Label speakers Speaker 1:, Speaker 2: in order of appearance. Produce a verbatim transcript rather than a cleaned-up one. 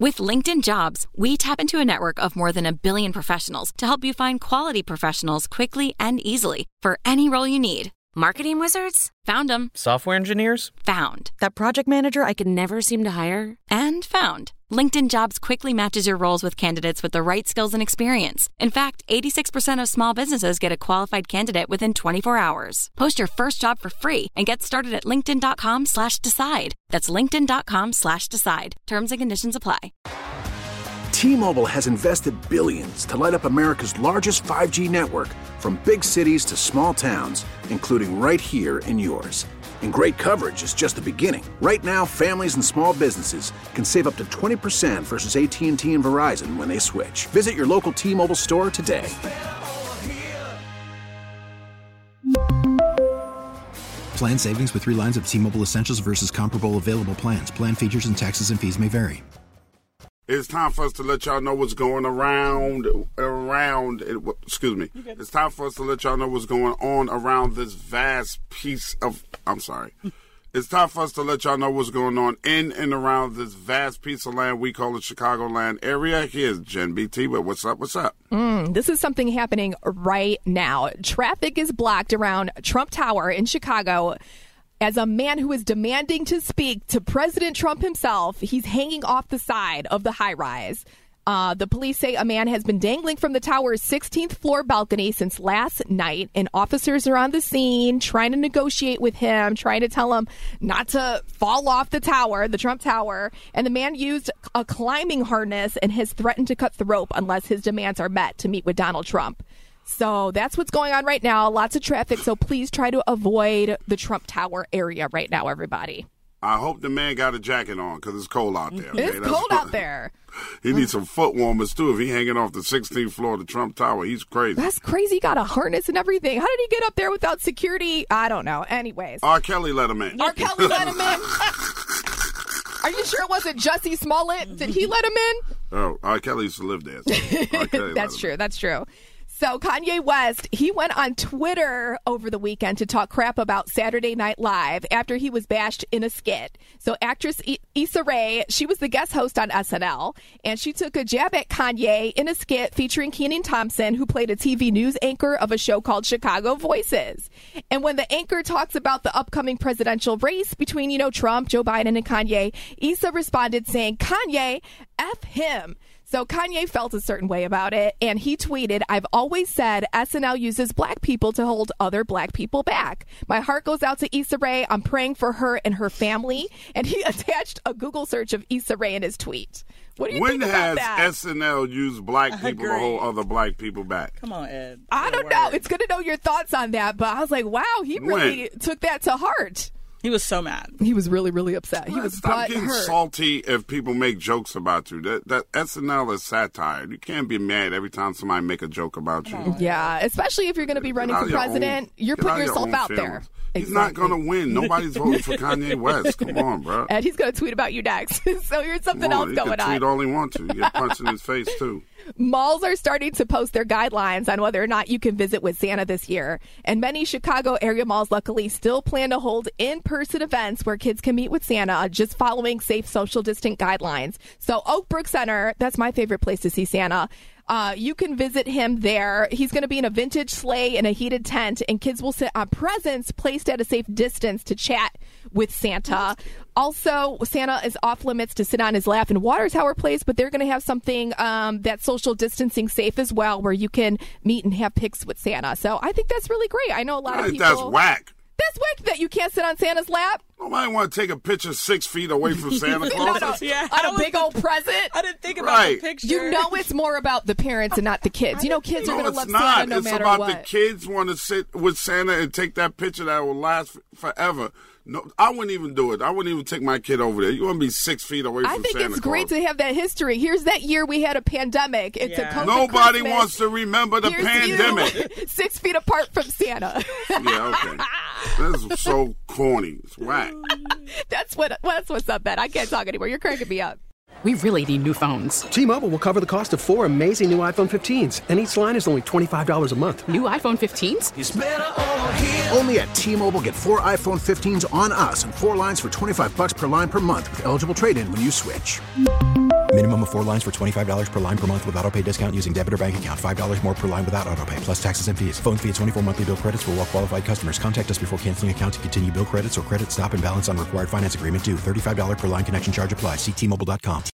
Speaker 1: With LinkedIn Jobs, we tap into a network of more than a billion professionals to help you find quality professionals quickly and easily for any role you need. Marketing wizards? Found them.
Speaker 2: Software engineers?
Speaker 1: Found. That project manager I could never seem to hire? And found. LinkedIn Jobs quickly matches your roles with candidates with the right skills and experience. In fact, eighty-six percent of small businesses get a qualified candidate within twenty-four hours. Post your first job for free and get started at linkedin.com slash decide. That's linkedin.com slash decide. Terms and conditions apply.
Speaker 3: T-Mobile has invested billions to light up America's largest five G network, from big cities to small towns, including right here in yours. And great coverage is just the beginning. Right now, families and small businesses can save up to twenty percent versus A T and T and Verizon when they switch. Visit your local T-Mobile store today.
Speaker 4: Plan savings with three lines of T-Mobile Essentials versus comparable available plans. Plan features and taxes and fees may vary.
Speaker 5: It's time for us to let y'all know what's going around, around, excuse me. It's time for us to let y'all know what's going on around this vast piece of, I'm sorry. It's time for us to let y'all know what's going on in and around this vast piece of land we call the Chicagoland area. Here's Jen B T with What's Up, What's Up?
Speaker 6: Mm, this is something happening right now. Traffic is blocked around Trump Tower in Chicago as a man who is demanding to speak to President Trump himself. He's hanging off the side of the high-rise. Uh, the police say a man has been dangling from the tower's sixteenth floor balcony since last night, and officers are on the scene trying to negotiate with him, trying to tell him not to fall off the tower, the Trump Tower. And the man used a climbing harness and has threatened to cut the rope unless his demands are met to meet with Donald Trump. So that's what's going on right now. Lots of traffic, so please try to avoid the Trump Tower area right now, everybody.
Speaker 5: I hope the man got a jacket on because it's cold out there. Okay?
Speaker 6: It's That's cold out there.
Speaker 5: He needs some foot warmers, too. If he's hanging off the sixteenth floor of the Trump Tower, he's crazy.
Speaker 6: That's crazy. He got a harness and everything. How did he get up there without security? I don't know. Anyways.
Speaker 5: R. Kelly let him in.
Speaker 6: R. Kelly let him in? Are you sure it wasn't Jussie Smollett? Did he let him in?
Speaker 5: Oh, R. Kelly used to live there. So R. Kelly
Speaker 6: That's true. In. That's true. So Kanye West, he went on Twitter over the weekend to talk crap about Saturday Night Live after he was bashed in a skit. So actress Issa Rae, she was the guest host on S N L, and she took a jab at Kanye in a skit featuring Kenan Thompson, who played a T V news anchor of a show called Chicago Voices. And when the anchor talks about the upcoming presidential race between, you know, Trump, Joe Biden, and Kanye, Issa responded saying, "Kanye, F him." So Kanye felt a certain way about it, and he tweeted, "I've always said S N L uses black people to hold other black people back. My heart goes out to Issa Rae. I'm praying for her and her family." And he attached a Google search of Issa Rae in his tweet. What do you
Speaker 5: when
Speaker 6: think about that?
Speaker 5: When has S N L used black people to hold other black people back?
Speaker 7: Come on, Ed.
Speaker 6: I don't know. It's good to know your thoughts on that, but I was like, wow, he really when? took that to heart.
Speaker 7: He was so mad.
Speaker 6: He was really, really upset. He
Speaker 5: well,
Speaker 6: was
Speaker 5: Stop getting
Speaker 6: hurt.
Speaker 5: salty if people make jokes about you. That, that S N L is satire. You can't be mad every time somebody make a joke about you.
Speaker 6: Oh, yeah, especially if you're going to be running for president. Own, you're putting yourself out feelings. there.
Speaker 5: He's
Speaker 6: exactly.
Speaker 5: not going to win. Nobody's voting for Kanye West. Come on, bro.
Speaker 6: And he's going to tweet about you next. So here's something
Speaker 5: on,
Speaker 6: else going on.
Speaker 5: He can tweet all he wants to. You get punched in his face, too.
Speaker 6: Malls are starting to post their guidelines on whether or not you can visit with Santa this year. And many Chicago area malls, luckily, still plan to hold in-person events where kids can meet with Santa, just following safe social distant guidelines. So Oak Brook Center, that's my favorite place to see Santa. Uh, you can visit him there. He's going to be in a vintage sleigh in a heated tent, and kids will sit on presents placed at a safe distance to chat with Santa. Also, Santa is off limits to sit on his lap in Water Tower Place, but they're going to have something um, that's social distancing safe as well, where you can meet and have pics with Santa. So I think that's really great. I know a lot
Speaker 5: I
Speaker 6: of
Speaker 5: think
Speaker 6: people.
Speaker 5: That's whack.
Speaker 6: That's whack that you can't sit on Santa's lap.
Speaker 5: Nobody want to take a picture six feet away from Santa Claus.
Speaker 6: no, no. Yeah, on a big old present.
Speaker 7: I didn't think about
Speaker 5: right.
Speaker 7: the picture.
Speaker 6: You know it's more about the parents and not the kids. You know kids
Speaker 5: no,
Speaker 6: are going to love
Speaker 5: not.
Speaker 6: Santa no
Speaker 5: it's
Speaker 6: matter
Speaker 5: what.
Speaker 6: what.
Speaker 5: It's about the kids want to sit with Santa and take that picture that will last forever. No, I wouldn't even do it. I wouldn't even take my kid over there. You want to be six feet away from Santa
Speaker 6: I think
Speaker 5: Santa
Speaker 6: it's
Speaker 5: Claus.
Speaker 6: great to have that history. Here's that year we had a pandemic. It's
Speaker 7: yeah.
Speaker 6: a COVID
Speaker 5: Nobody
Speaker 6: Christmas.
Speaker 5: wants to remember the
Speaker 6: Here's
Speaker 5: pandemic.
Speaker 6: You, six feet apart from Santa.
Speaker 5: Yeah, okay. This is so corny. It's whack.
Speaker 6: That's what. That's what's up, Ben. I can't talk anymore. You're cranking me up.
Speaker 8: We really need new phones.
Speaker 9: T-Mobile will cover the cost of four amazing new iPhone fifteens, and each line is only twenty-five dollars a month.
Speaker 8: New iPhone fifteens?
Speaker 3: It's better over here. Only at T-Mobile, get four iPhone fifteens on us and four lines for twenty-five bucks per line per month with eligible trade-in when you switch.
Speaker 4: Minimum of four lines for twenty-five dollars per line per month with autopay discount using debit or bank account. five dollars more per line without autopay, plus taxes and fees. Phone fee at twenty-four monthly bill credits for well qualified customers. Contact us before canceling account to continue bill credits or credit stop and balance on required finance agreement due. thirty-five dollars per line connection charge applies. See T Mobile dot com.